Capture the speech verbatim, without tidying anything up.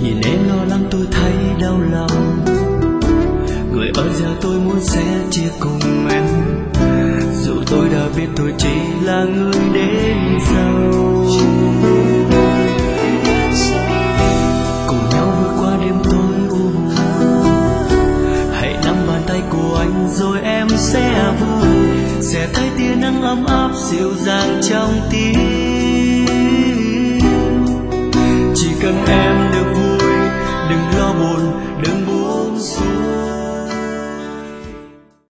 Nhìn em lo lắng tôi thấy đau lòng, người ở giờ tôi muốn sẽ chia cùng em, dù tôi đã biết tôi chỉ là người đến sau. Cùng nhau vượt qua đêm tối u buồn, hãy nắm bàn tay của anh rồi em sẽ vui, sẽ thấy tia nắng ấm áp dịu dàng trong tim. Chỉ cần em